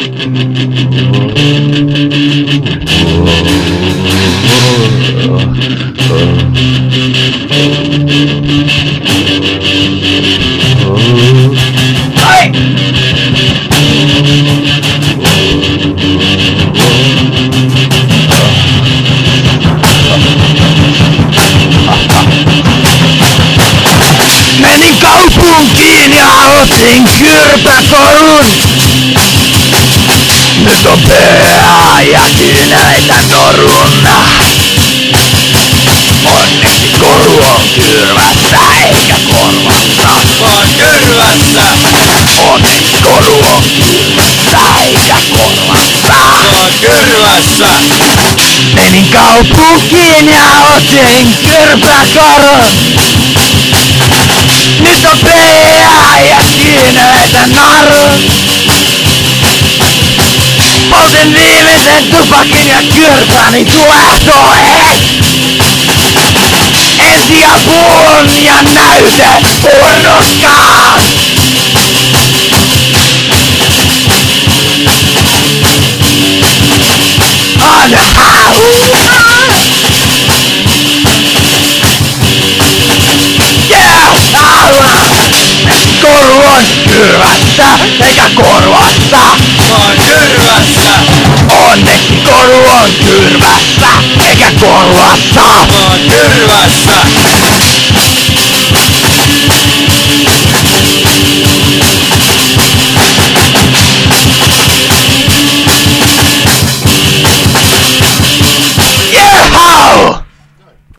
Menin kaupunkiin ja otin kyrpäkorun. Nyt on pää ja kyyneleitä norun. Onneksi koru on kyrvässä eikä korvassa. On kyrvässä, Onneksi koru on kyrvässä eikä korvassa. on kyrvässä. Menin kaupunkiin ja otin kyrpäkorun. Nyt on pää ja kyyneleitä narun. Poltin viimeisen tupakin ja kyrpäni tulehtoo ensiapuun ja näyte purnuskaan. Koru on kyrvässä eikä korvassa. On kyrvässä, Onneksi koru on kyrvässä eikä korvassa. on kyrvässä.